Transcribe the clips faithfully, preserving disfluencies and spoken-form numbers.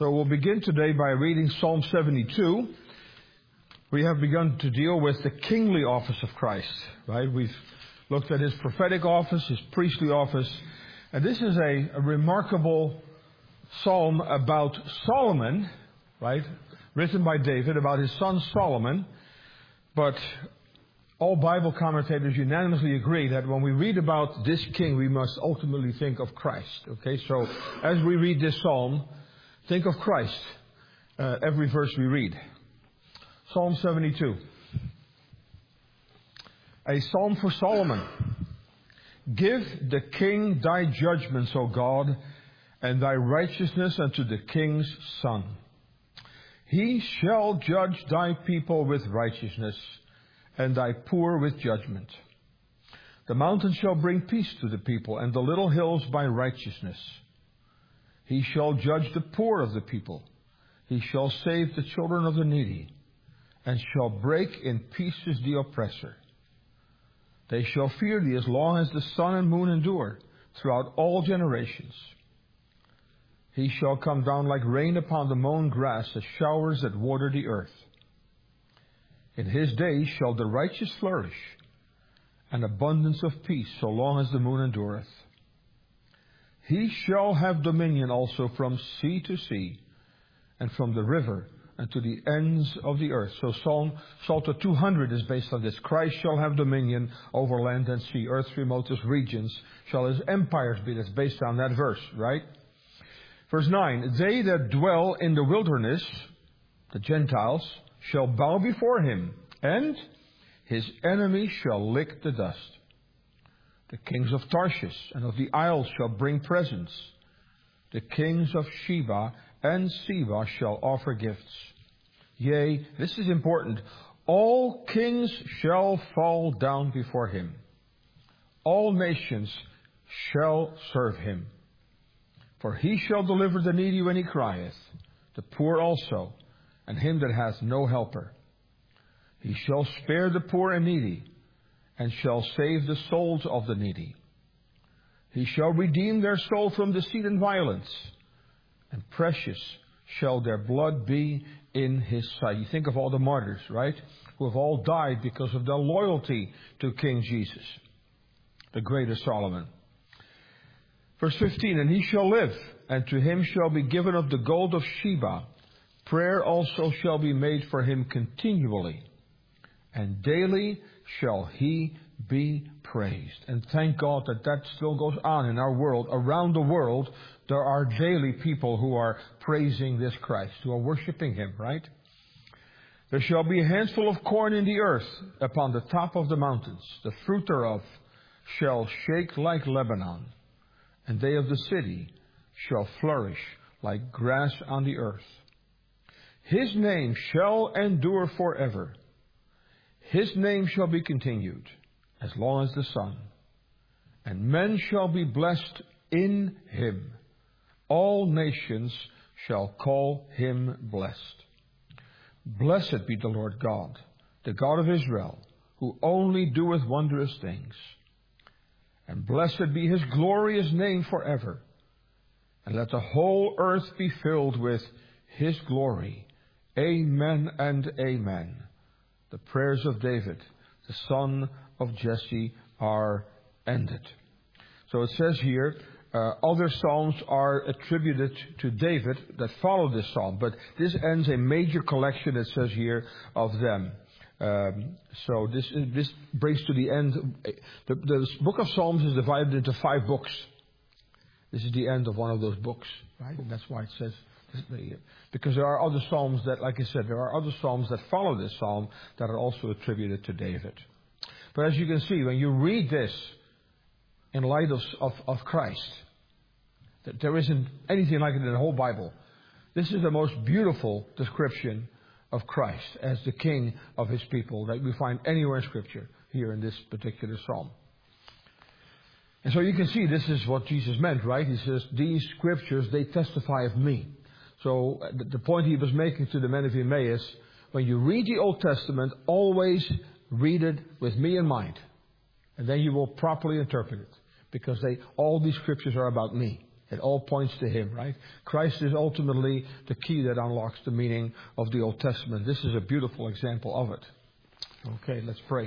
So we'll begin today by reading Psalm seventy-two. We have begun to deal with the kingly office of Christ, right? We've looked at his prophetic office, his priestly office, and this is a, a remarkable psalm about Solomon, right? Written by David about his son Solomon. But all Bible commentators unanimously agree that when we read about this king, we must ultimately think of Christ. Okay, so as we read this psalm, think of Christ, uh, every verse we read. Psalm seventy-two. A psalm for Solomon. Give the king thy judgments, O God, and thy righteousness unto the king's son. He shall judge thy people with righteousness, and thy poor with judgment. The mountains shall bring peace to the people, and the little hills by righteousness. He shall judge the poor of the people. He shall save the children of the needy, and shall break in pieces the oppressor. They shall fear thee as long as the sun and moon endure, throughout all generations. He shall come down like rain upon the mown grass, as showers that water the earth. In his days shall the righteous flourish, and abundance of peace, so long as the moon endureth. He shall have dominion also from sea to sea, and from the river unto the ends of the earth. So Psalm Psalter two hundred is based on this. Christ shall have dominion over land and sea, earth's remotest regions shall his empires be. That's based on that verse, right? Verse nine, they that dwell in the wilderness, the Gentiles, shall bow before him, and his enemies shall lick the dust. The kings of Tarshish and of the isles shall bring presents. The kings of Sheba and Seba shall offer gifts. Yea, this is important, all kings shall fall down before him. All nations shall serve him. For he shall deliver the needy when he crieth, the poor also, and him that hath no helper. He shall spare the poor and needy, and shall save the souls of the needy. He shall redeem their soul from deceit and violence, and precious shall their blood be in his sight. You think of all the martyrs, right? Who have all died because of their loyalty to King Jesus, the greatest Solomon. Verse fifteen, and he shall live, and to him shall be given of the gold of Sheba. Prayer also shall be made for him continually, and daily shall he be praised. And thank God that that still goes on in our world. Around the world, there are daily people who are praising this Christ, who are worshiping him, right? There shall be a handful of corn in the earth upon the top of the mountains. The fruit thereof shall shake like Lebanon, and they of the city shall flourish like grass on the earth. His name shall endure forever. His name shall be continued as long as the sun, and men shall be blessed in him. All nations shall call him blessed. Blessed be the Lord God, the God of Israel, who only doeth wondrous things. And blessed be his glorious name forever. And let the whole earth be filled with his glory. Amen and amen. The prayers of David, the son of Jesse, are ended. So it says here, uh, other psalms are attributed to David that follow this psalm. But this ends a major collection, it says here, of them. Um, so this this brings to the end. The, the book of Psalms is divided into five books. This is the end of one of those books, right? And that's why it says, because there are other psalms that, like I said, there are other psalms that follow this psalm that are also attributed to David. But as you can see, when you read this in light of, of, of Christ, that there isn't anything like it in the whole Bible. This is the most beautiful description of Christ as the King of his people that we find anywhere in Scripture, here in this particular psalm. And so you can see this is what Jesus meant, right? He says, these scriptures, they testify of me. So the point he was making to the men of Emmaus, when you read the Old Testament, always read it with me in mind. And then you will properly interpret it. Because they, all these scriptures are about me. It all points to Him, right? Christ is ultimately the key that unlocks the meaning of the Old Testament. This is a beautiful example of it. Okay, let's pray.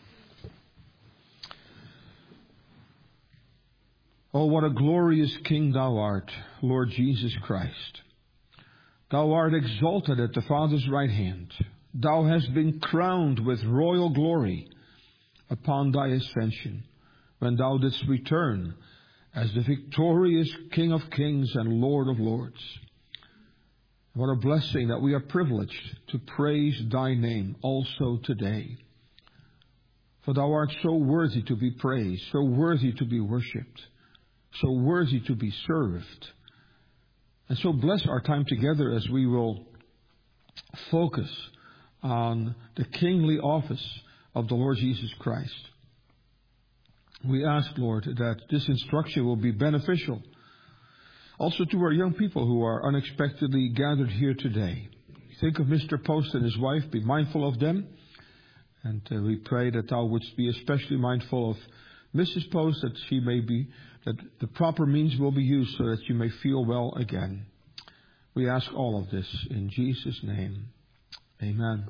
Oh, what a glorious King Thou art, Lord Jesus Christ. Thou art exalted at the Father's right hand. Thou hast been crowned with royal glory upon Thy ascension, when Thou didst return as the victorious King of kings and Lord of lords. What a blessing that we are privileged to praise Thy name also today. For Thou art so worthy to be praised, so worthy to be worshipped, so worthy to be served. And so bless our time together as we will focus on the kingly office of the Lord Jesus Christ. We ask, Lord, that this instruction will be beneficial also to our young people who are unexpectedly gathered here today. Think of Mister Post and his wife. Be mindful of them. And uh, we pray that Thou wouldst be especially mindful of Missus Post, that she may be, that the proper means will be used so that you may feel well again. We ask all of this in Jesus' name. Amen.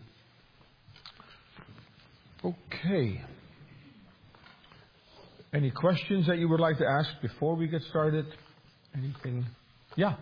Okay. Any questions that you would like to ask before we get started? Anything? Yeah.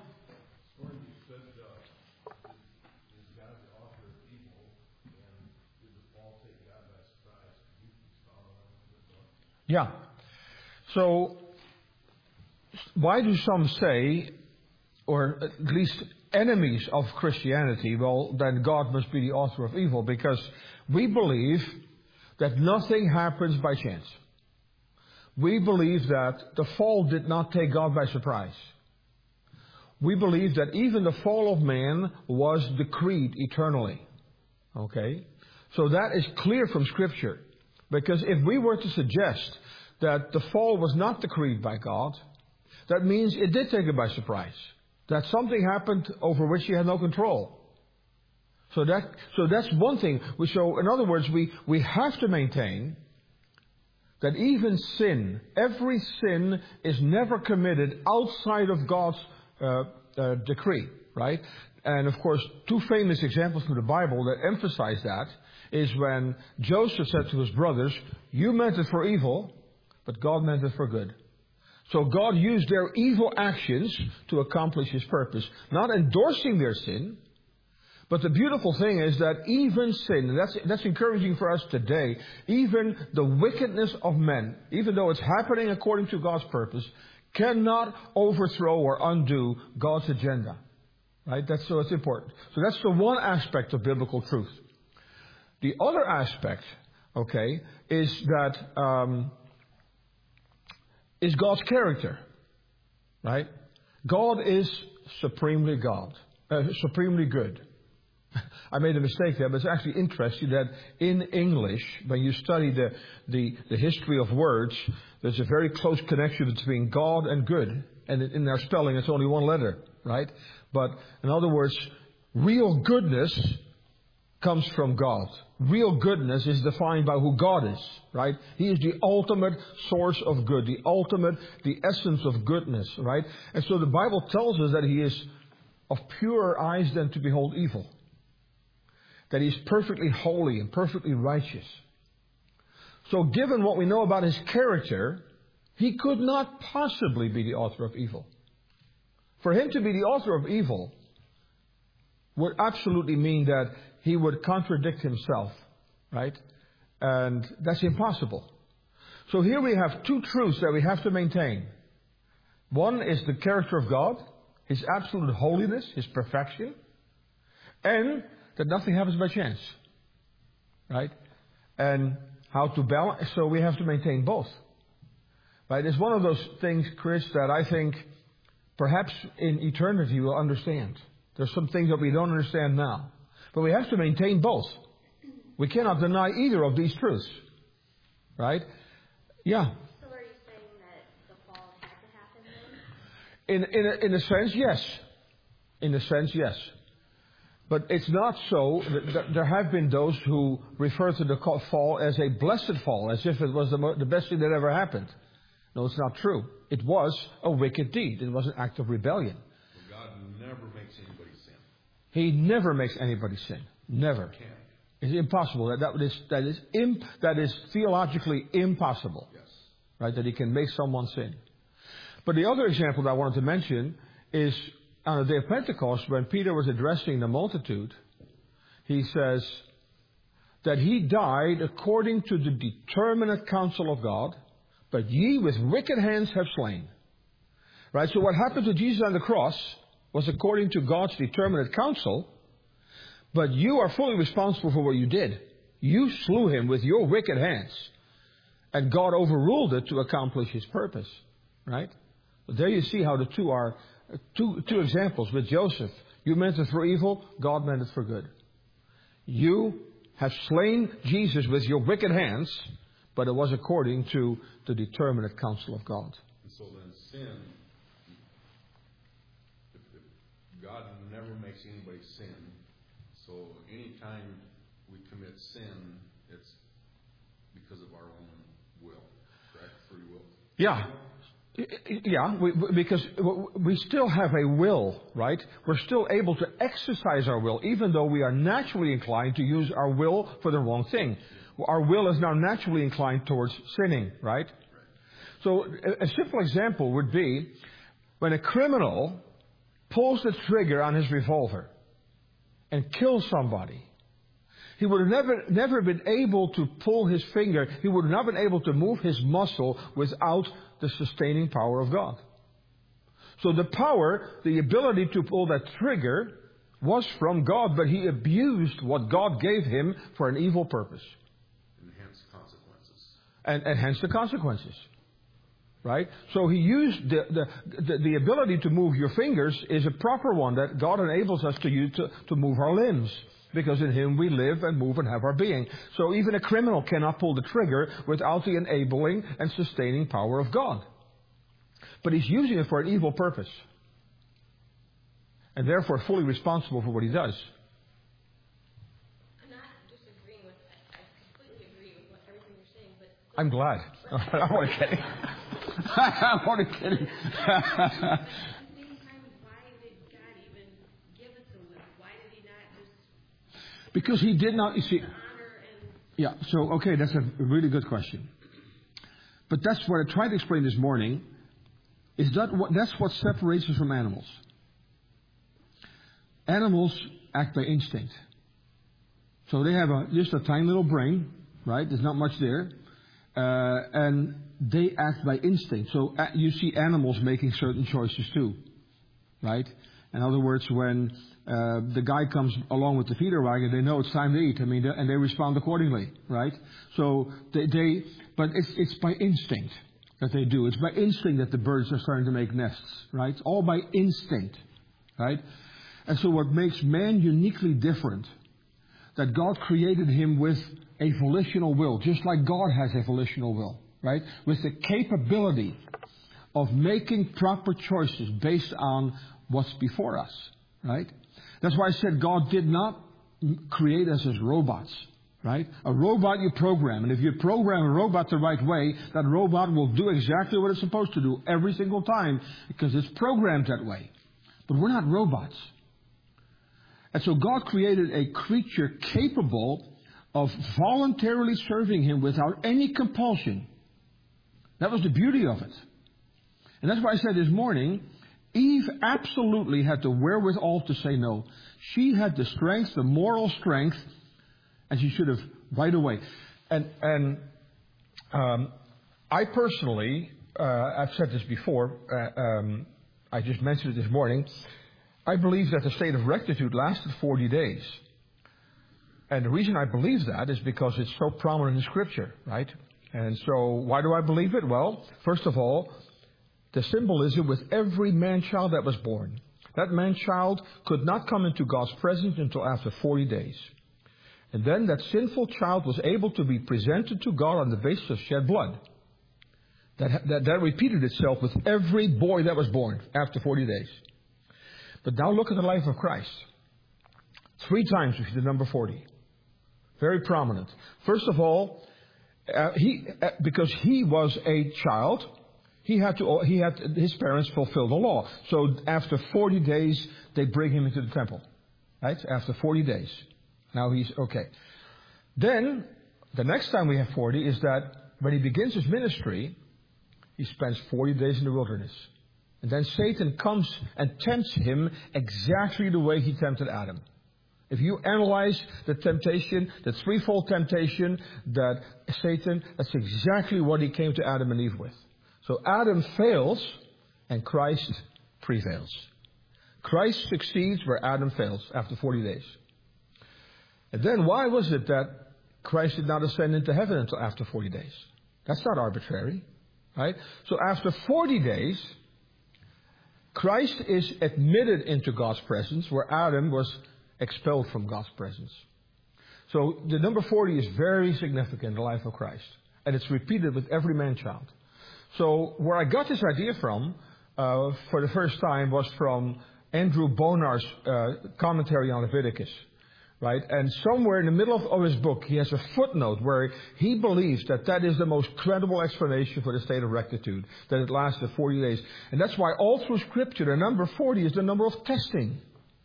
Yeah. So, why do some say, or at least enemies of Christianity, well, then God must be the author of evil? Because we believe that nothing happens by chance. We believe that the fall did not take God by surprise. We believe that even the fall of man was decreed eternally. Okay? So that is clear from Scripture. Because if we were to suggest that the fall was not decreed by God, that means it did take it by surprise. That something happened over which He had no control. So that so that's one thing. So in other words, we, we have to maintain that even sin, every sin is never committed outside of God's uh, uh, decree, right? And of course, two famous examples from the Bible that emphasize that is when Joseph said to his brothers, "You meant it for evil, but God meant it for good." So God used their evil actions to accomplish His purpose, not endorsing their sin. But the beautiful thing is that even sin, and that's, that's encouraging for us today, even the wickedness of men, even though it's happening according to God's purpose, cannot overthrow or undo God's agenda. Right? That's so it's important. So that's the one aspect of biblical truth. The other aspect, okay, is that um, is God's character. Right? God is supremely God, uh, supremely good. I made a mistake there, but it's actually interesting that in English, when you study the, the, the history of words, there's a very close connection between God and good. And in their spelling, it's only one letter, right? But in other words, real goodness comes from God. Real goodness is defined by who God is, right? He is the ultimate source of good, the ultimate, the essence of goodness, right? And so the Bible tells us that He is of purer eyes than to behold evil. That He's perfectly holy and perfectly righteous. So given what we know about His character, He could not possibly be the author of evil. For Him to be the author of evil would absolutely mean that He would contradict Himself, right? And that's impossible. So here we have two truths that we have to maintain. One is the character of God, His absolute holiness, His perfection, and that nothing happens by chance, right? And how to balance, so we have to maintain both, right? It's one of those things, Chris, that I think perhaps in eternity we'll understand. There's some things that we don't understand now, but we have to maintain both. We cannot deny either of these truths, right? Yeah. So are you saying that the fall had to happen then? In in a, in a sense, yes. In a sense, yes. But it's not so. There have been those who refer to the fall as a blessed fall, as if it was the, the best thing that ever happened. No, it's not true. It was a wicked deed. It was an act of rebellion. Well, God never makes anybody sin. He never makes anybody sin. Never. He can't. It's impossible. That, that is, that is, imp, that is theologically impossible. Yes. Right? That he can make someone sin. But the other example that I wanted to mention is on the day of Pentecost, when Peter was addressing the multitude, he says that he died according to the determinate counsel of God, but ye with wicked hands have slain. Right? So what happened to Jesus on the cross was according to God's determinate counsel, but you are fully responsible for what you did. You slew him with your wicked hands, and God overruled it to accomplish his purpose. Right? But there you see how the two are, two, two examples with Joseph. You meant it for evil, God meant it for good. You have slain Jesus with your wicked hands, but it was according to the determinate counsel of God. And so then sin, if, if God never makes anybody sin, so anytime we commit sin, it's because of our own will, correct? Free will. Yeah. Yeah, we, because we still have a will, right? We're still able to exercise our will, even though we are naturally inclined to use our will for the wrong thing. Our will is now naturally inclined towards sinning, right? So a simple example would be when a criminal pulls the trigger on his revolver and kills somebody. He would have never, never been able to pull his finger. He would have not been able to move his muscle without the sustaining power of God. So the power, the ability to pull that trigger was from God, but he abused what God gave him for an evil purpose. And hence consequences. And, and hence the consequences. Right? So he used the, the, the, the ability to move your fingers is a proper one that God enables us to use to, to move our limbs. Because in him we live and move and have our being. So even a criminal cannot pull the trigger without the enabling and sustaining power of God. But he's using it for an evil purpose. And therefore fully responsible for what he does. I'm not disagreeing with that. I completely agree with what, everything you're saying, but... I'm glad. I'm only kidding. I'm only kidding. Because he did not, you see, yeah, so, okay, that's a really good question. But that's what I tried to explain this morning, is that what, that's what separates us from animals. Animals act by instinct. So they have a, just a tiny little brain, right? There's not much there. Uh, and they act by instinct. So uh, you see animals making certain choices too, right? In other words, when uh, the guy comes along with the feeder wagon, they know it's time to eat. I mean, and they respond accordingly, right? So they, they but it's it's by instinct that they do. It's by instinct that the birds are starting to make nests, right? It's all by instinct, right? And so what makes man uniquely different, that God created him with a volitional will, just like God has a volitional will, right? With the capability of making proper choices based on what's before us, right? That's why I said God did not create us as robots, right? A robot you program, and if you program a robot the right way, that robot will do exactly what it's supposed to do every single time because it's programmed that way. But we're not robots. And so God created a creature capable of voluntarily serving him without any compulsion. That was the beauty of it. And that's why I said this morning, Eve absolutely had the wherewithal to say no. She had the strength, the moral strength, and she should have right away. And and um, I personally, uh, I've said this before, uh, um, I just mentioned it this morning, I believe that the state of rectitude lasted forty days. And the reason I believe that is because it's so prominent in Scripture, right? And so why do I believe it? Well, first of all, the symbolism with every man-child that was born. That man-child could not come into God's presence until after forty days. And then that sinful child was able to be presented to God on the basis of shed blood. That, that, that repeated itself with every boy that was born after forty days. But now look at the life of Christ. Three times we see the number forty. Very prominent. First of all, uh, he uh, because he was a child, He had to, he had, his parents fulfill the law. So after forty days, they bring him into the temple. Right? After forty days. Now he's okay. Then, the next time we have forty is that when he begins his ministry, he spends forty days in the wilderness. And then Satan comes and tempts him exactly the way he tempted Adam. If you analyze the temptation, the threefold temptation that Satan, that's exactly what he came to Adam and Eve with. So Adam fails and Christ prevails. Christ succeeds where Adam fails after forty days. And then why was it that Christ did not ascend into heaven until after forty days? That's not arbitrary, right? So after forty days, Christ is admitted into God's presence where Adam was expelled from God's presence. So the number forty is very significant in the life of Christ. And it's repeated with every man-child. So where I got this idea from, uh, for the first time, was from Andrew Bonar's uh, commentary on Leviticus. Right? And somewhere in the middle of, of his book, he has a footnote where he believes that that is the most credible explanation for the state of rectitude, that it lasted forty days. And that's why all through Scripture, the number forty is the number of testing.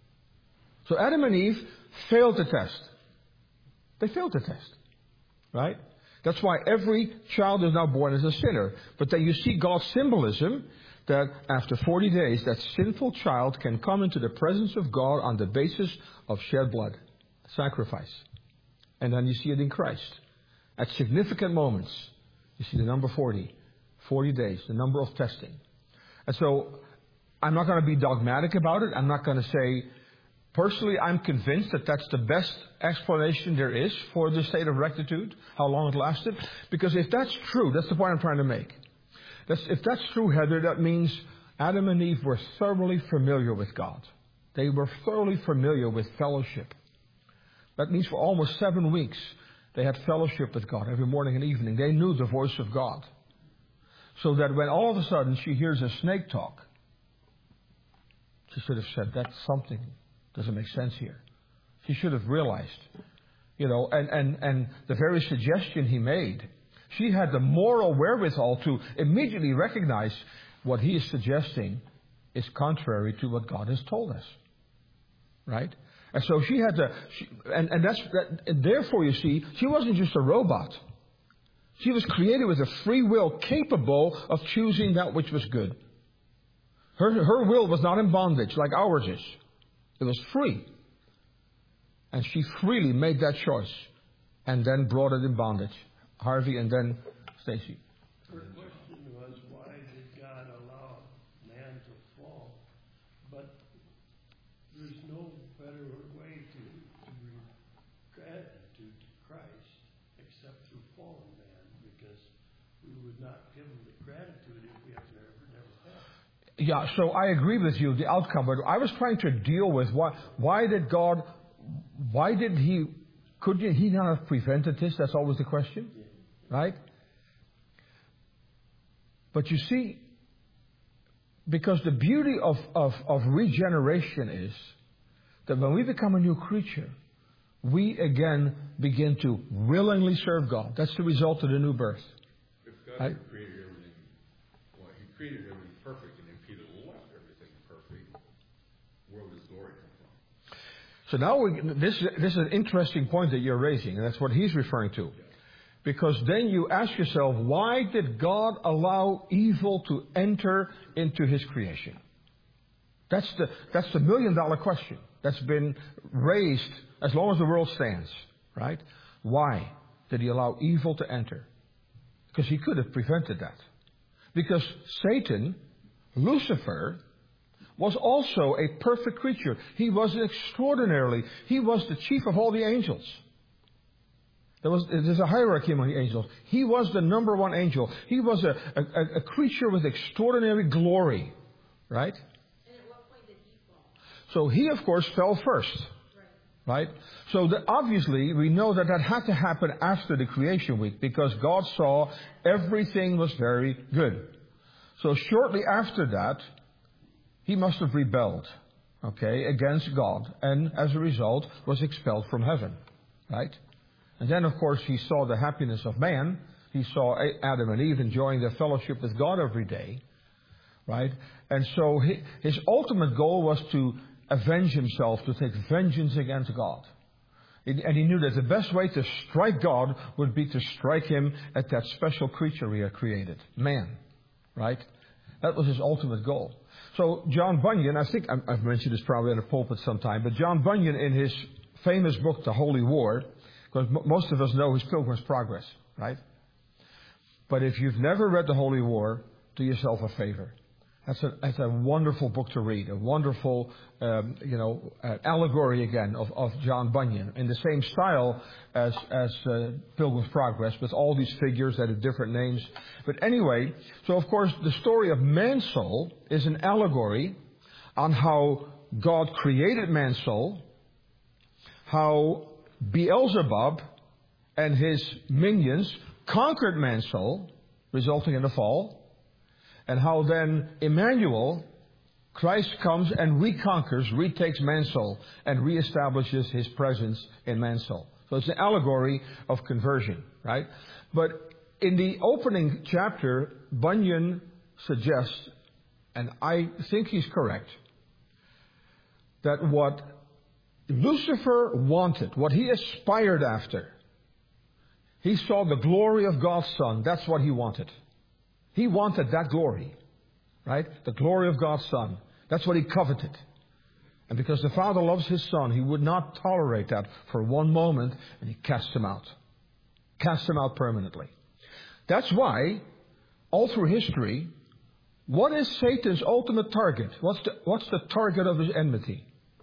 So Adam and Eve failed the test. They failed the test. Right? That's why every child is now born as a sinner. But then you see God's symbolism that after forty days, that sinful child can come into the presence of God on the basis of shed blood. Sacrifice. And then you see it in Christ. At significant moments, you see the number forty. forty days, the number of testing. And so, I'm not going to be dogmatic about it. I'm not going to say, personally, I'm convinced that that's the best explanation there is for the state of rectitude, how long it lasted. Because if that's true, that's the point I'm trying to make. That's, if that's true, Heather, that means Adam and Eve were thoroughly familiar with God. They were thoroughly familiar with fellowship. That means for almost seven weeks, they had fellowship with God every morning and evening. They knew the voice of God. So that when all of a sudden she hears a snake talk, she should have said, that's something doesn't make sense here. She should have realized, you know, and, and, and the very suggestion he made, she had the moral wherewithal to immediately recognize what he is suggesting is contrary to what God has told us. Right? And so she had to, she, and, and that's, that, and therefore you see, she wasn't just a robot. She was created with a free will capable of choosing that which was good. Her, her will was not in bondage like ours is. It was free. And she freely made that choice and then brought it in bondage. Harvey and then Stacy. Her question was, why did God allow man to fall? But there's no better way to, to bring gratitude to Christ except through fallen man, because we would not give him the gratitude if we have never, never had. Yeah, so I agree with you, the outcome, but I was trying to deal with why, why did God, why did he, could he not have prevented this? That's always the question, right? But you see, because the beauty of, of, of regeneration is that when we become a new creature, we again begin to willingly serve God. That's the result of the new birth. If God Right? created everything, well, He created everything perfect, and if He left everything perfect, where would His glory come from? So now we, this, this is an interesting point that you're raising, and that's what he's referring to. Because then you ask yourself, why did God allow evil to enter into His creation? That's the, that's the million dollar question that's been raised as long as the world stands, right? Why did He allow evil to enter? Because He could have prevented that. Because Satan, Lucifer, was also a perfect creature. He was extraordinarily, he was the chief of all the angels. There was, there's a hierarchy among the angels. He was the number one angel. He was a, a, a creature with extraordinary glory. Right? And at what point did he fall? So he, of course, fell first. Right. Right? So that obviously, we know that that had to happen after the creation week, because God saw everything was very good. So shortly after that, he must have rebelled, okay, against God, and as a result was expelled from heaven. Right? And then, of course, he saw the happiness of man, He saw Adam and Eve enjoying their fellowship with God every day, right? And so his ultimate goal was to avenge himself, to take vengeance against God. And he knew that the best way to strike God would be to strike him at that special creature he had created, man, right? That was his ultimate goal. So John Bunyan, I think I've mentioned this probably in a pulpit sometime, but John Bunyan in his famous book, The Holy War, because most of us know his Pilgrim's Progress, right? But if you've never read The Holy War, do yourself a favor. That's a, that's a wonderful book to read, a wonderful, um, you know, uh, allegory again of, of John Bunyan, in the same style as, as uh, Pilgrim's Progress, with all these figures that have different names. But anyway, so of course the story of man's soul is an allegory on how God created man's soul, how Beelzebub and his minions conquered man's soul, resulting in the fall, and how then Emmanuel, Christ, comes and reconquers, retakes man's soul, and reestablishes his presence in man's soul. So it's an allegory of conversion, right? But in the opening chapter, Bunyan suggests, and I think he's correct, that what Lucifer wanted, what he aspired after, he saw the glory of God's Son. That's what he wanted. He wanted that glory, right? The glory of God's Son. That's what he coveted. And because the Father loves his Son, he would not tolerate that for one moment, and he cast him out. Cast him out permanently. That's why, all through history, what is Satan's ultimate target? What's the, what's the target of his enmity?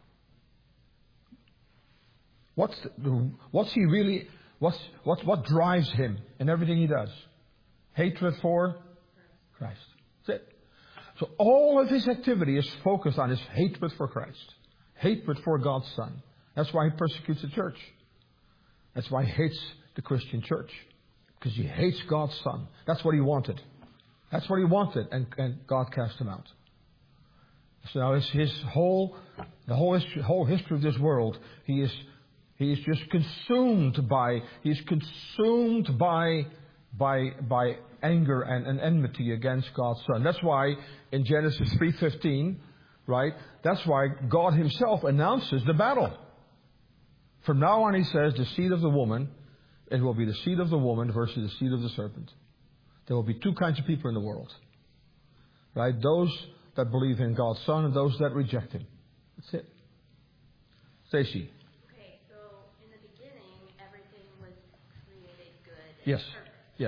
What's, the, what's he really, what's, what, what drives him in everything he does? Hatred for Christ. That's it. So all of his activity is focused on his hatred for Christ. Hatred for God's Son. That's why he persecutes the church. That's why he hates the Christian church. Because he hates God's Son. That's what he wanted. That's what he wanted, and, and God cast him out. So now his, his whole, the whole history, whole history of this world, he is, he is just consumed by, he is consumed by, by, by anger and, and enmity against God's Son. That's why in Genesis three fifteen, right, that's why God himself announces the battle. From now on, he says, the seed of the woman, it will be the seed of the woman versus the seed of the serpent. There will be two kinds of people in the world. Right? Those that believe in God's Son and those that reject him. That's it. Stacy. Okay, so in the beginning, everything was created good and Yes. perfect. Yes.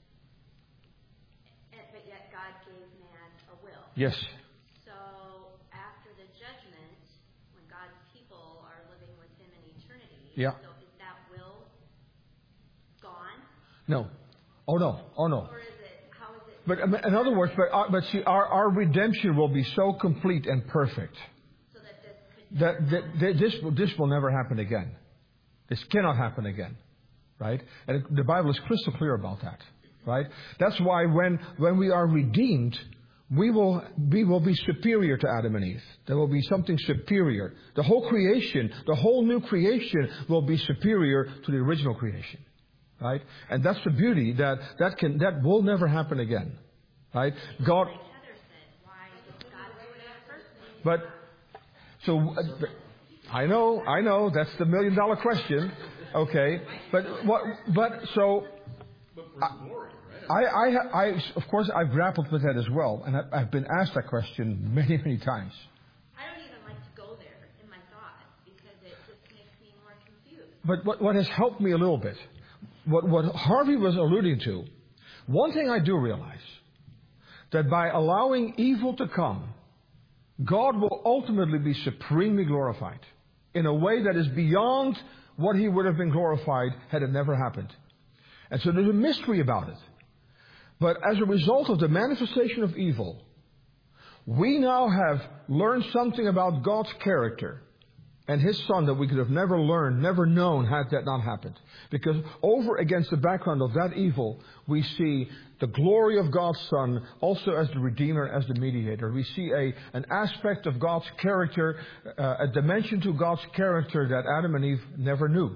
And, but yet God gave man a will. Yes. So after the judgment, when God's people are living with him in eternity, Yeah. so is that will gone? No. Oh no. Oh no. Or is it, how is it? But um, in other words, but uh, but see, our, our redemption will be so complete and perfect So that this could that, that, that this will this will never happen again. This cannot happen again, right? And the Bible is crystal clear about that, right? That's why when when we are redeemed, we will we will be superior to Adam and Eve. There will be something superior. The whole creation, the whole new creation, will be superior to the original creation. Right? And that's the beauty that that can that will never happen again. Right? God. Heather said, why did God do it at first? But so uh, I know, I know that's the million dollar question. Okay, but what? But so. But for his glory, right? I, I, I, of course, I've grappled with that as well, and I, I've been asked that question many, many times. I don't even like to go there in my thoughts because it just makes me more confused. But what, what has helped me a little bit, what, what Harvey was alluding to, one thing I do realize, that by allowing evil to come, God will ultimately be supremely glorified in a way that is beyond what he would have been glorified had it never happened. And so there's a mystery about it. But as a result of the manifestation of evil, we now have learned something about God's character and his Son that we could have never learned, never known had that not happened. Because over against the background of that evil, we see the glory of God's Son also as the Redeemer, as the Mediator. We see a, an aspect of God's character, uh, a dimension to God's character that Adam and Eve never knew.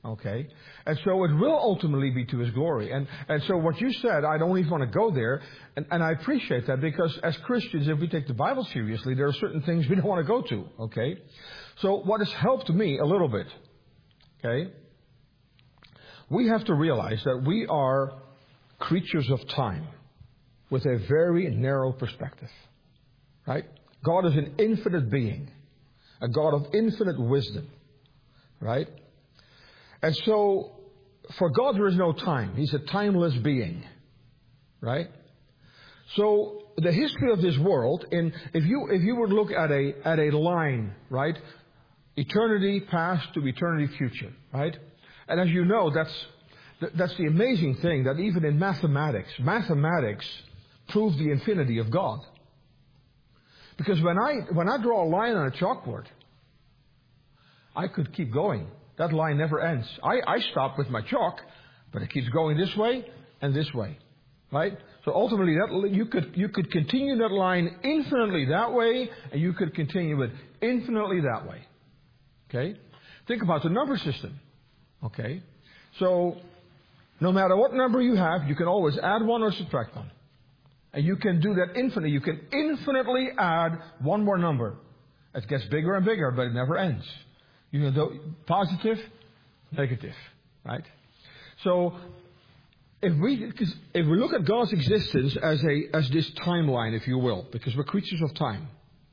Okay? And so it will ultimately be to His glory. And, and so what you said, I don't even want to go there. And, and I appreciate that because as Christians, if we take the Bible seriously, there are certain things we don't want to go to. Okay? So what has helped me a little bit, okay? We have to realize that we are creatures of time with a very narrow perspective. Right? God is an infinite being. A God of infinite wisdom. Right? And so, for God there is no time. He's a timeless being. Right? So, the history of this world, in, if you if you would look at a at a line, right? Eternity past to eternity future, right? And as you know, that's that's the amazing thing that even in mathematics, mathematics prove the infinity of God. Because when I when I draw a line on a chalkboard, I could keep going. That line never ends. I, I stop with my chalk, but it keeps going this way and this way. Right? So ultimately that you could you could continue that line infinitely that way, and you could continue it infinitely that way. Okay? Think about the number system. Okay? So no matter what number you have, you can always add one or subtract one. And you can do that infinitely. You can infinitely add one more number. It gets bigger and bigger, but it never ends. You can do positive, negative, right? So, if we if we look at God's existence as a as this timeline, if you will, because we're creatures of time,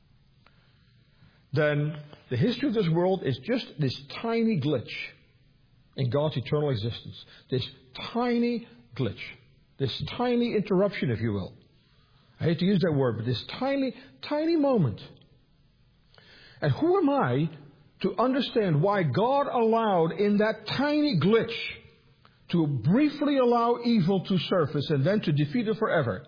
then the history of this world is just this tiny glitch in God's eternal existence. This tiny glitch, this tiny interruption, if you will. I hate to use that word, but this tiny, tiny moment. And who am I to understand why God allowed in that tiny glitch to briefly allow evil to surface and then to defeat it forever?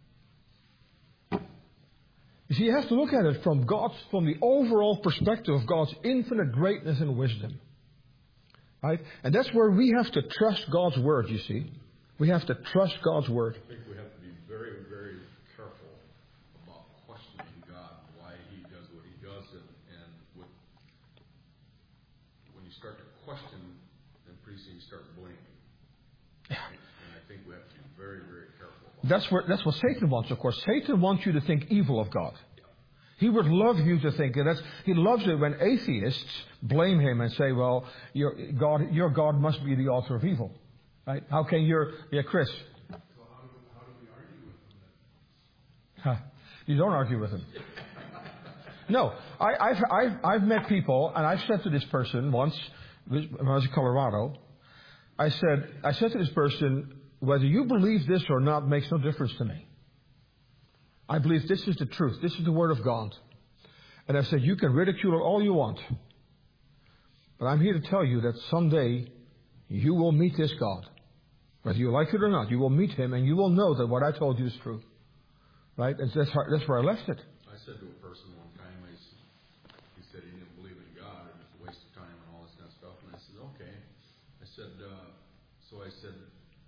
You see, you have to look at it from God's, from the overall perspective of God's infinite greatness and wisdom. Right? And that's where we have to trust God's word, you see. We have to trust God's word. I think we have to be very, very careful about questioning God, why He does what He does, and, and what, when you start to question, then pretty soon you start blaming. Yeah. And I think we have to be very, very careful about That's where that's what Satan wants, of course. Satan wants you to think evil of God. He would love you to think that. That's, he loves it when atheists blame him and say, "Well, your God, your God must be the author of evil." Right? How can your yeah, Chris? So how do, how do we argue with them then? Huh. You don't argue with him. No, I, I've I've I've met people, and I've said to this person once when I was in Colorado. I said I said to this person, whether you believe this or not makes no difference to me. I believe this is the truth. This is the Word of God. And I said, you can ridicule it all you want. But I'm here to tell you that someday you will meet this God. Whether you like it or not, you will meet Him and you will know that what I told you is true. Right? And that's, how, that's where I left it. I said to a person one time, I, he said he didn't believe in God, it was a waste of time and all this kind of stuff. And I said, okay. I said, uh, so I said,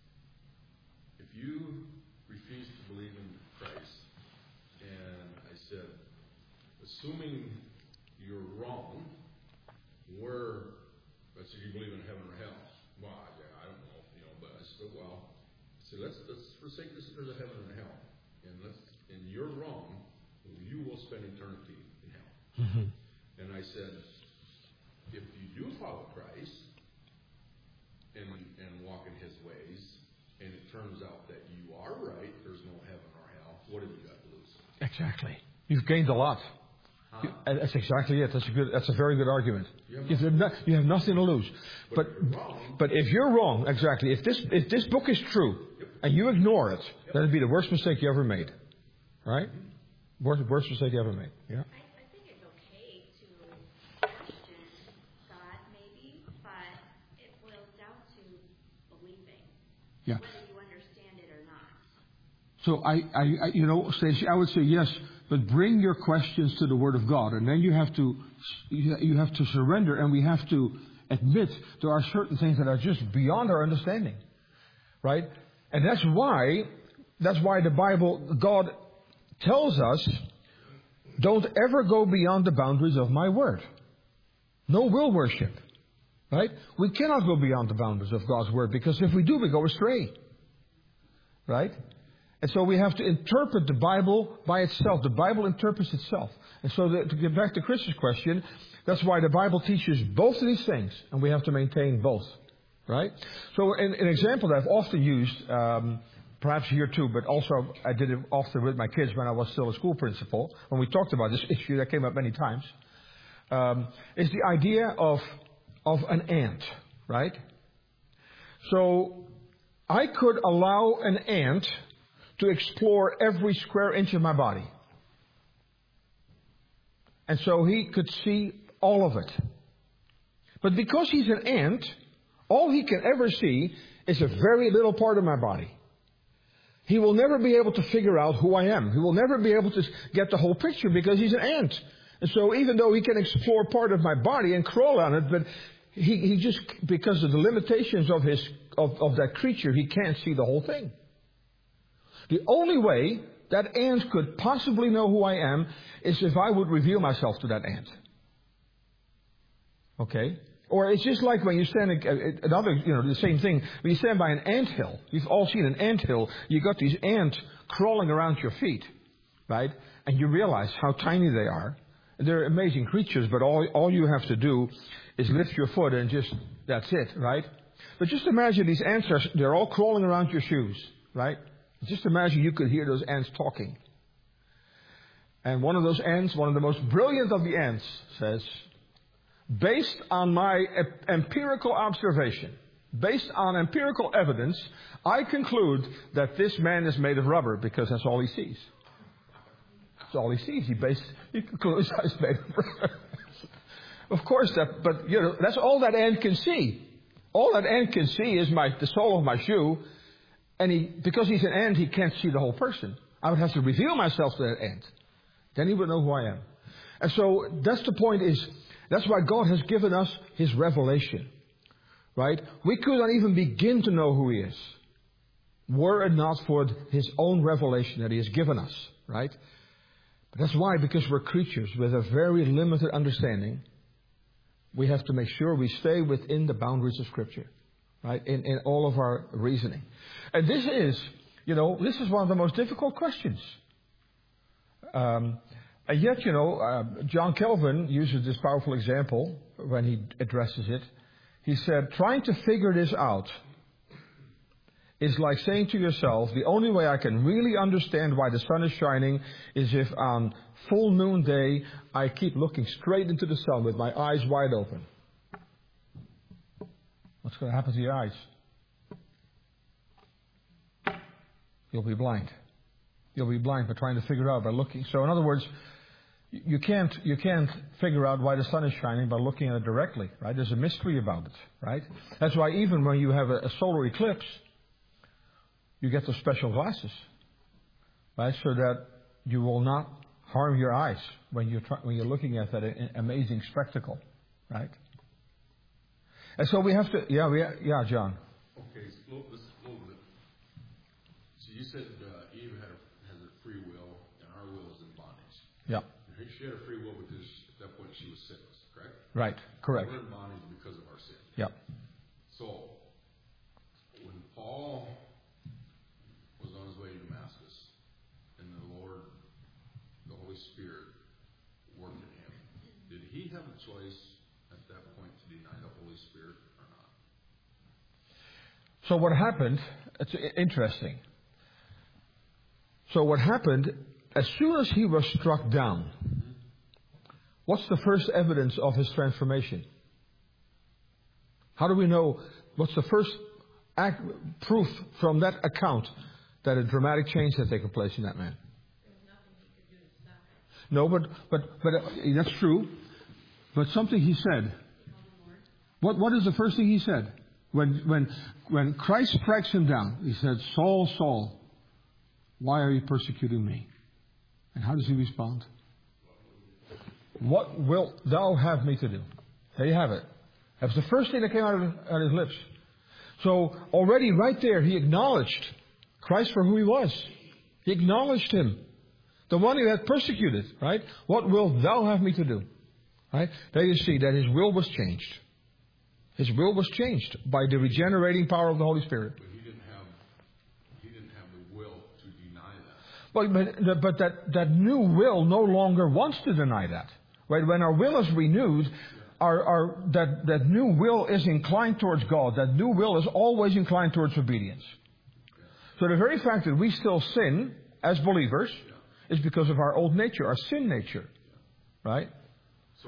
if you refuse to believe in Christ, and I said, assuming you're wrong, where, I said, you believe in heaven or hell? Well, I, I don't know, you know, but I said, well, I said, let's, let's forsake this, there's a heaven and a hell. And let's, and you're wrong, you will spend eternity in hell. Mm-hmm. And I said, if you do follow Christ and, and walk in His ways, and it turns out that you are right, there's no heaven or hell, what have you got to lose? Exactly. You've gained a lot. Huh? You, that's exactly it. That's a good. That's a very good argument. You have, You have, no, you have nothing to lose. but, But if you're wrong, but if you're wrong, exactly. If this if this book is true Yep. and you ignore it, Yep. that'd be the worst mistake you ever made. Right? Worst worst mistake you ever made. Yeah. I, I think it's okay to question God, maybe, but it boils down to believing, Yeah. whether you understand it or not. So I, I, I you know, Stacey, I would say yes, but bring your questions to the Word of God, and then you have to you have to surrender, and we have to admit there are certain things that are just beyond our understanding, right? And that's why that's why the Bible, God tells us, don't ever go beyond the boundaries of my Word. No will worship, Right? We cannot go beyond the boundaries of God's Word, because if we do, we go astray. Right? And so we have to interpret the Bible by itself. The Bible interprets itself. And so the, to get back to Chris's question, that's why the Bible teaches both of these things, and we have to maintain both. Right? So an, an example that I've often used, um, perhaps here too, but also I did it often with my kids when I was still a school principal, when we talked about this issue that came up many times, um, is the idea of, of an ant. Right? So I could allow an ant to explore every square inch of my body. And so he could see all of it. But because he's an ant, all he can ever see is a very little part of my body. He will never be able to figure out who I am. He will never be able to get the whole picture because he's an ant. And so even though he can explore part of my body and crawl on it, but he, he just, because of the limitations of his of, of that creature, he can't see the whole thing. The only way that ant could possibly know who I am is if I would reveal myself to that ant. Okay? Or it's just like when you stand, another, you know, the same thing. When you stand by an anthill, you've all seen an anthill, you've got these ants crawling around your feet, right? And you realize how tiny they are. They're amazing creatures, but all, all you have to do is lift your foot and just, that's it, right? But just imagine these ants are, they're all crawling around your shoes, right? Just imagine you could hear those ants talking. And one of those ants, one of the most brilliant of the ants, says, based on my empirical observation, based on empirical evidence, I conclude that this man is made of rubber, because that's all he sees. That's all he sees. He based, he concludes he's made of rubber. Of course, that, but you know, that's all that ant can see. All that ant can see is my the sole of my shoe, and he, because he's an ant, he can't see the whole person. I would have to reveal myself to that ant. Then he would know who I am. And so that's the point is, that's why God has given us His revelation. Right? We could not even begin to know who He is, were it not for His own revelation that He has given us. Right? But that's why, because we're creatures with a very limited understanding, we have to make sure we stay within the boundaries of Scripture. Right? In, in all of our reasoning. And this is, you know, this is one of the most difficult questions. Um, and yet, you know, uh, John Calvin uses this powerful example when he addresses it. He said, trying to figure this out is like saying to yourself, the only way I can really understand why the sun is shining is if on full noonday I keep looking straight into the sun with my eyes wide open. What's going to happen to your eyes? You'll be blind. You'll be blind by trying to figure out by looking. So in other words, you can't you can't figure out why the sun is shining by looking at it directly, right? There's a mystery about it, right? That's why even when you have a, a solar eclipse, you get those special glasses, right? So that you will not harm your eyes when you're try, when you're looking at that amazing spectacle, right? And so we have to, yeah, we, yeah, John. Okay, slow, let's slow it. So you said uh, Eve had a, has a free will, and our will is in bondage. Yeah. She had a free will because at that point she was sinless, correct? Right, correct. We're in bondage because of our sin. Yeah. So, when Paul was on his way to Damascus, and the Lord, the Holy Spirit, worked in him, did he have a choice at that point to deny the Holy Spirit or not? So what happened, it's interesting. So what happened, as soon as he was struck down, what's the first evidence of his transformation? How do we know, what's the first act, proof from that account that a dramatic change had taken place in that man? No, but, but, but uh, that's true. But something he said. What, what is the first thing he said? When, when, when Christ strikes him down, he said, Saul, Saul, why are you persecuting me? And how does he respond? What wilt thou have me to do? There you have it. That was the first thing that came out of, out of his lips. So already right there, he acknowledged Christ for who he was. He acknowledged him. The one who had persecuted, right? What wilt thou have me to do? Right? There you see that his will was changed. His will was changed by the regenerating power of the Holy Spirit. But he didn't have he didn't have the will to deny that. But, but, but that, that new will no longer wants to deny that. Right? When our will is renewed, our, our, that, that new will is inclined towards God. That new will is always inclined towards obedience. So the very fact that we still sin as believers is because of our old nature, our sin nature. Right? So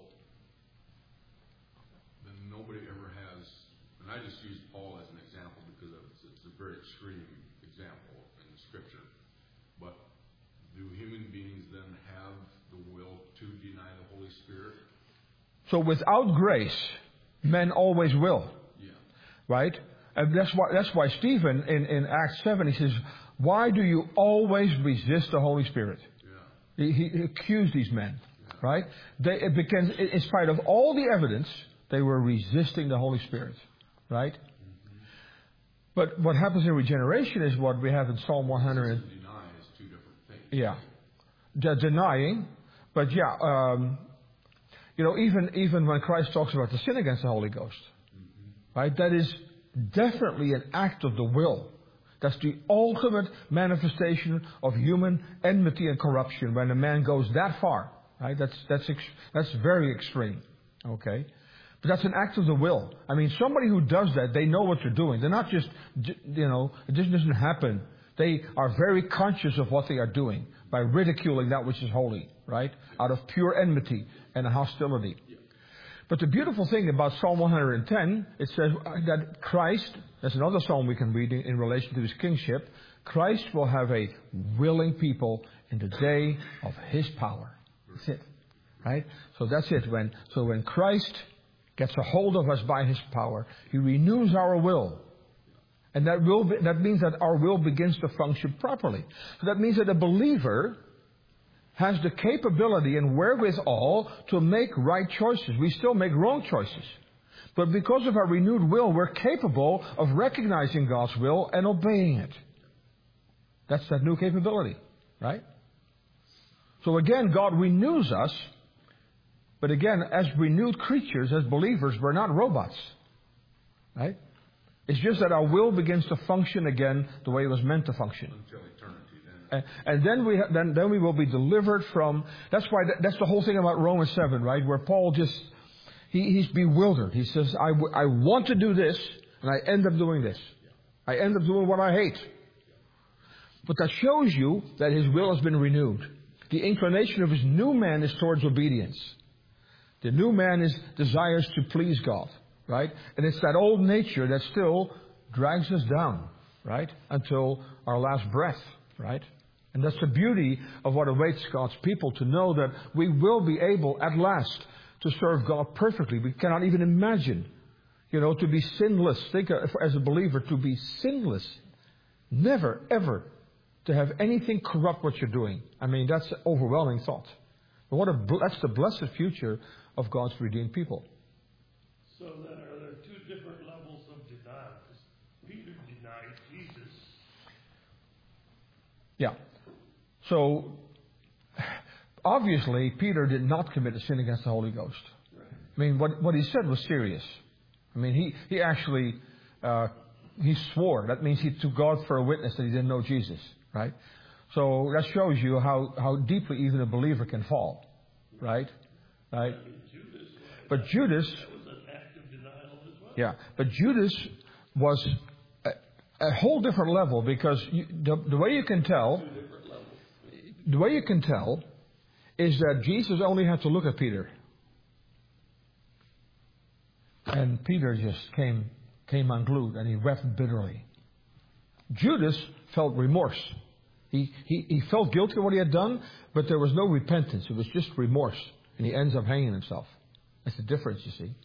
then nobody ever has, and I just use Paul as an example because it's, it's a very extreme example in the Scripture. But do human beings then have the will to deny the Holy Spirit? So without grace, men always will. Yeah. Right? And that's why, that's why Stephen in, in Acts seven, he says, why do you always resist the Holy Spirit? Yeah. He, he accused these men. Right? They, because in spite of all the evidence, they were resisting the Holy Spirit. Right? Mm-hmm. But what happens in regeneration is what we have in Psalm one hundred. And deny is two different things. Yeah. De- denying. But yeah, um, you know, even, even when Christ talks about the sin against the Holy Ghost. Mm-hmm. Right? That is definitely an act of the will. That's the ultimate manifestation of human enmity and corruption when a man goes that far. Right? That's that's ex- that's very extreme. Okay, but that's an act of the will. I mean, somebody who does that, they know what they're doing. They're not just, you know, it just doesn't happen. They are very conscious of what they are doing by ridiculing that which is holy. Right? Out of pure enmity and hostility. But the beautiful thing about Psalm one hundred ten, it says that Christ, that's another psalm we can read in, in relation to his kingship, Christ will have a willing people in the day of his power. That's it. Right? So that's it. When so when Christ gets a hold of us by his power, he renews our will. And that will be, that means that our will begins to function properly. So that means that a believer has the capability and wherewithal to make right choices. We still make wrong choices. But because of our renewed will, we're capable of recognizing God's will and obeying it. That's that new capability. Right? So again, God renews us. But again, as renewed creatures, as believers, we're not robots. Right? It's just that our will begins to function again the way it was meant to function. Until eternity, then. And, and then we ha- then then we will be delivered from. That's why that, that's the whole thing about Romans seven, right? Where Paul just he, he's bewildered. He says, I, w- I want to do this, and I end up doing this. I end up doing what I hate. But that shows you that his will has been renewed. The inclination of his new man is towards obedience. The new man is desires to please God, right? And it's that old nature that still drags us down, right? Until our last breath, right? And that's the beauty of what awaits God's people, to know that we will be able at last to serve God perfectly. We cannot even imagine, you know, to be sinless. Think of, as a believer, to be sinless. Never, ever to have anything corrupt what you're doing. I mean, that's an overwhelming thought. But what a, that's the blessed future of God's redeemed people. So then are there two different levels of denial? Because Peter denied Jesus. Yeah. So, obviously, Peter did not commit a sin against the Holy Ghost. Right. I mean, what, what he said was serious. I mean, he, he actually, uh, he swore. That means he took God for a witness that he didn't know Jesus, right? So that shows you how, how deeply even a believer can fall, right? Right? Judas, But Judas, that was an act of denial as well. yeah, but Judas was a, a whole different level, because you, the, the way you can tell, Two different levels. the way you can tell is that Jesus only had to look at Peter. And Peter just came came unglued, and he wept bitterly. Judas felt remorse. He, he, he felt guilty of what he had done, but there was no repentance. It was just remorse. And he ends up hanging himself. That's the difference, you see.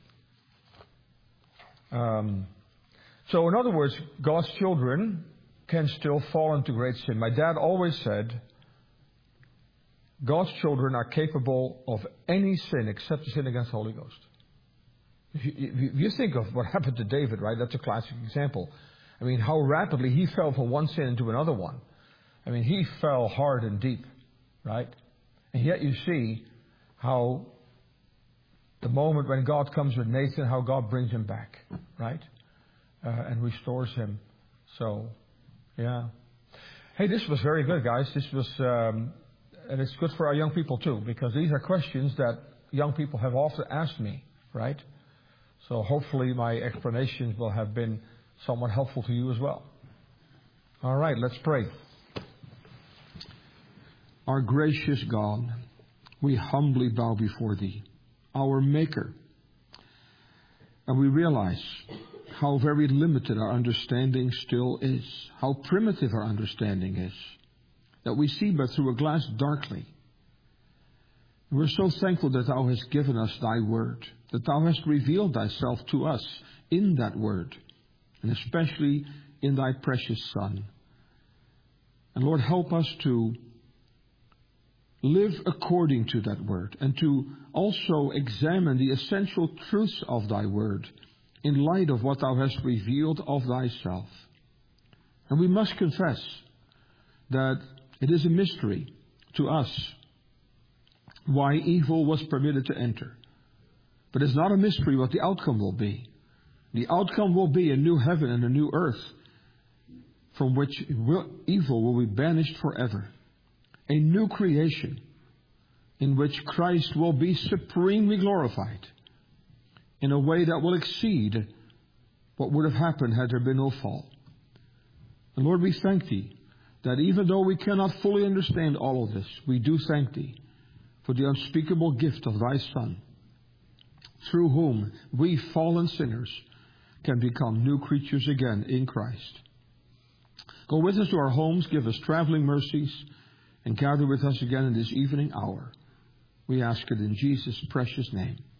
Um, so in other words, God's children can still fall into great sin. My dad always said, God's children are capable of any sin except the sin against the Holy Ghost. If you, if you think of what happened to David, right? That's a classic example. I mean, how rapidly he fell from one sin into another one. I mean, he fell hard and deep, right? And yet you see how the moment when God comes with Nathan, how God brings him back, right? Uh, and restores him. So, yeah. Hey, this was very good, guys. This was, um, and it's good for our young people too, because these are questions that young people have often asked me, right? So hopefully my explanations will have been somewhat helpful to you as well. All right, let's pray. Our gracious God, we humbly bow before Thee, our Maker. And we realize how very limited our understanding still is, how primitive our understanding is, that we see but through a glass darkly. And we're so thankful that Thou hast given us Thy Word, that Thou hast revealed Thyself to us in that Word, and especially in Thy precious Son. And Lord, help us to live according to that Word, and to also examine the essential truths of Thy Word in light of what Thou hast revealed of Thyself. And we must confess that it is a mystery to us why evil was permitted to enter. But it's not a mystery what the outcome will be. The outcome will be a new heaven and a new earth from which evil will be banished forever. A new creation in which Christ will be supremely glorified in a way that will exceed what would have happened had there been no fall. And Lord, we thank Thee that even though we cannot fully understand all of this, we do thank Thee for the unspeakable gift of Thy Son, through whom we fallen sinners can become new creatures again in Christ. Go with us to our homes, give us traveling mercies, and gather with us again in this evening hour. We ask it in Jesus' precious name.